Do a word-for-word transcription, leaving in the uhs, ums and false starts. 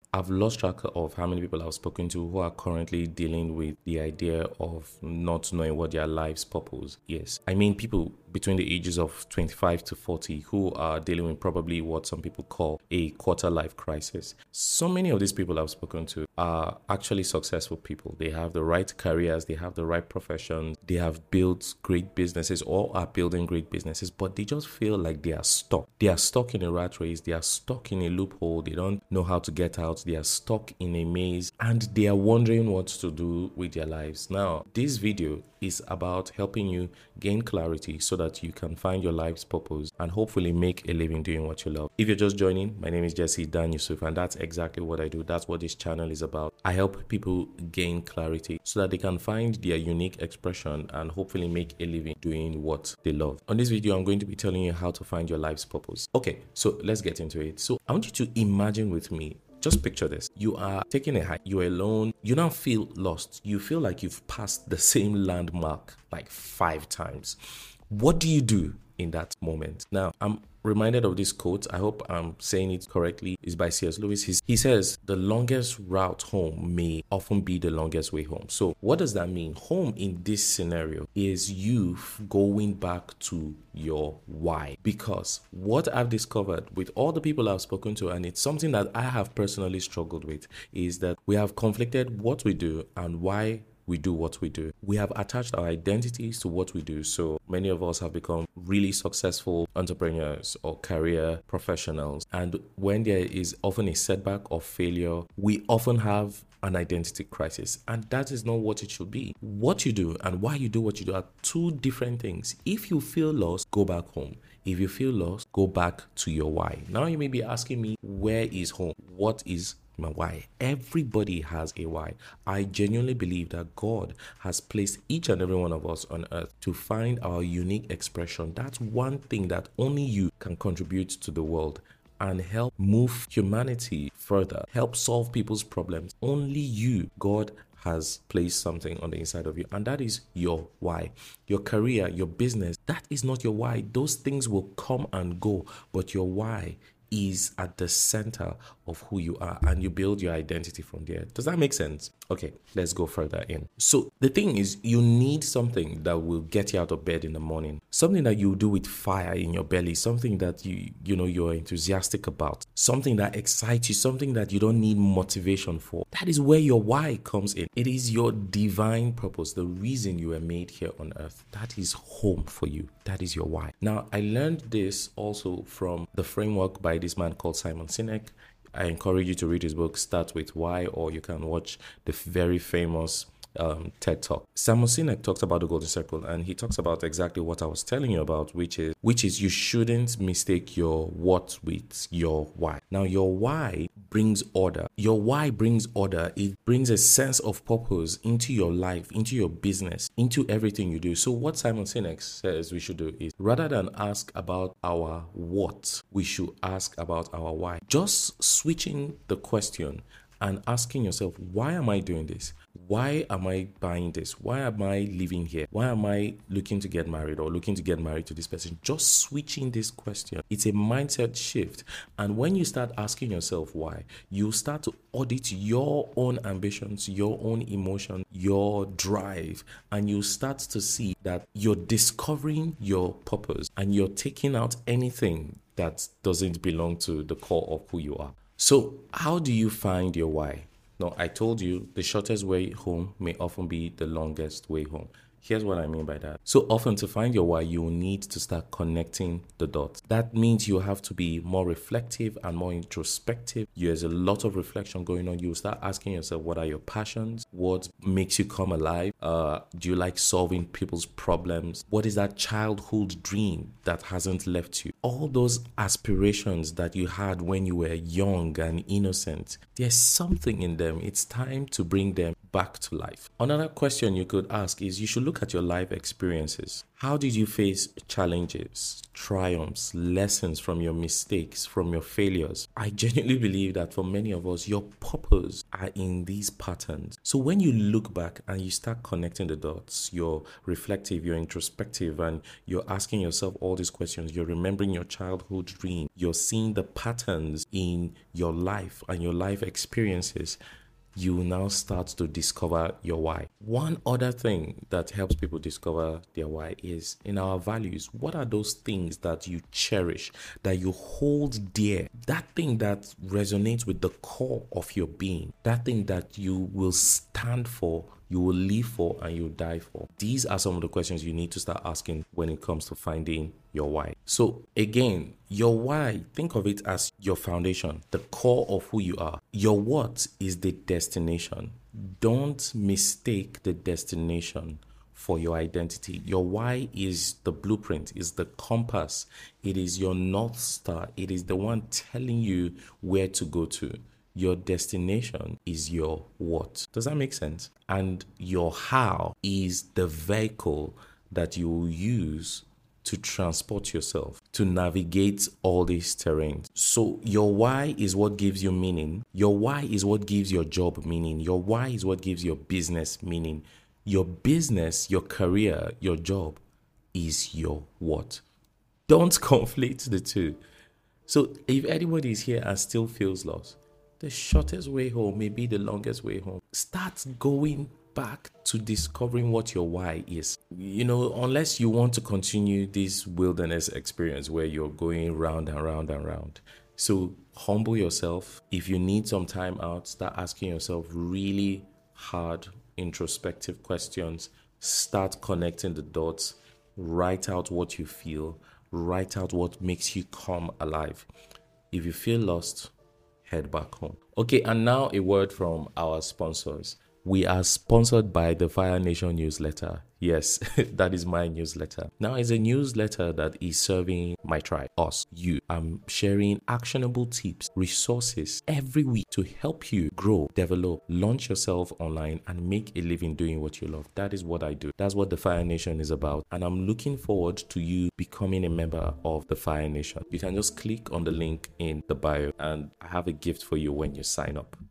I've lost track of how many people I've spoken to who are currently dealing with the idea of not knowing what their life's purpose is. I mean, people between the ages of twenty-five to forty who are dealing with probably what some people call a quarter life crisis. So many of these people I've spoken to are actually successful people. They have the right careers, they have the right professions, they have built great businesses or are building great businesses, but they just feel like they are stuck. They are stuck in a rat race, they are stuck in a loophole, they don't know how to get out, they are stuck in a maze, and they are wondering what to do with their lives. Now, this video is about helping you gain clarity so that you can find your life's purpose and hopefully make a living doing what you love. If you're just joining, my name is Jesse Dan Yusuf, and that's exactly what I do. That's what this channel is about. I help people gain clarity so that they can find their unique expression and hopefully make a living doing what they love. On this video, I'm going to be telling you how to find your life's purpose. Okay, so let's get into it. So I want you to imagine with me. Just picture this. You are taking a hike. You're alone. You now feel lost. You feel like you've passed the same landmark like five times. What do you do in that moment? Now, I'm reminded of this quote. I hope I'm saying it correctly. It's by C S Lewis. He's, he says, the longest route home may often be the longest way home. So what does that mean? Home in this scenario is you going back to your why. Because what I've discovered with all the people I've spoken to, and it's something that I have personally struggled with, is that we have conflicted what we do and why we do what we do. We have attached our identities to what we do. So many of us have become really successful entrepreneurs or career professionals. And when there is often a setback or failure, we often have an identity crisis. And that is not what it should be. What you do and why you do what you do are two different things. If you feel lost, go back home. If you feel lost, go back to your why. Now you may be asking me, where is home? What is my why? Everybody has a why. I genuinely believe that God has placed each and every one of us on earth to find our unique expression. That's one thing that only you can contribute to the world and help move humanity further, help solve people's problems. Only you, God, has placed something on the inside of you, and that is your why. Your career, your business, that is not your why. Those things will come and go, but your why is at the center of who you are, and you build your identity from there. Does that make sense? Okay, let's go further in. So the thing is, you need something that will get you out of bed in the morning, something that you do with fire in your belly, something that you you know you're enthusiastic about, something that excites you, something that you don't need motivation for. That is where your why comes in. It is your divine purpose, the reason you were made here on earth. That is home for you. That is your why. Now, I learned this also from the framework by this man called Simon Sinek. I encourage you to read his book, Start With Why, or you can watch the very famous um, TED Talk. Simon Sinek talks about the golden circle, and he talks about exactly what I was telling you about, which is which is you shouldn't mistake your what with your why. Now, your why brings order. Your why brings order. It brings a sense of purpose into your life, into your business, into everything you do. So what Simon Sinek says we should do is, rather than ask about our what, we should ask about our why. Just switching the question and asking yourself, why am I doing this? Why am I buying this? Why am I living here? Why am I looking to get married or looking to get married to this person? Just switching this question. It's a mindset shift. And when you start asking yourself why, you start to audit your own ambitions, your own emotion, your drive, and you start to see that you're discovering your purpose and you're taking out anything that doesn't belong to the core of who you are. So how do you find your why? Now, I told you the shortest way home may often be the longest way home. Here's what I mean by that. So often to find your why, you will need to start connecting the dots. That means you have to be more reflective and more introspective. There's a lot of reflection going on. You start asking yourself, what are your passions? What makes you come alive? Uh, do you like solving people's problems? What is that childhood dream that hasn't left you? All those aspirations that you had when you were young and innocent, there's something in them. It's time to bring them back to life. Another question you could ask is you should look at your life experiences. How did you face challenges, triumphs, lessons from your mistakes, from your failures? I genuinely believe that for many of us, your purpose are in these patterns. So when you look back and you start connecting the dots, you're reflective, you're introspective, and you're asking yourself all these questions, you're remembering your childhood dream, you're seeing the patterns in your life and your life experiences, you will now start to discover your why. One other thing that helps people discover their why is in our values. What are those things that you cherish, that you hold dear? That thing that resonates with the core of your being, that thing that you will stand for, you will live for, and you'll die for. These are some of the questions you need to start asking when it comes to finding your why. So again, your why, think of it as your foundation, the core of who you are. Your what is the destination. Don't mistake the destination for your identity. Your why is the blueprint, is the compass. It is your North Star. It is the one telling you where to go to. Your destination is your what. Does that make sense? And your how is the vehicle that you will use to transport yourself, to navigate all these terrains. So your why is what gives you meaning. Your why is what gives your job meaning. Your why is what gives your business meaning. Your business, your career, your job is your what. Don't conflate the two. So if anybody is here and still feels lost, the shortest way home may be the longest way home. Start going back to discovering what your why is. You know, unless you want to continue this wilderness experience where you're going round and round and round. So humble yourself. If you need some time out, start asking yourself really hard, introspective questions. Start connecting the dots. Write out what you feel. Write out what makes you come alive. If you feel lost, head back home. Okay, and now a word from our sponsors. We are sponsored by the Fire Nation newsletter. Yes, that is my newsletter. Now, it's a newsletter that is serving my tribe, us, you. I'm sharing actionable tips, resources every week to help you grow, develop, launch yourself online, and make a living doing what you love. That is what I do. That's what the Fire Nation is about. And I'm looking forward to you becoming a member of the Fire Nation. You can just click on the link in the bio, and I have a gift for you when you sign up.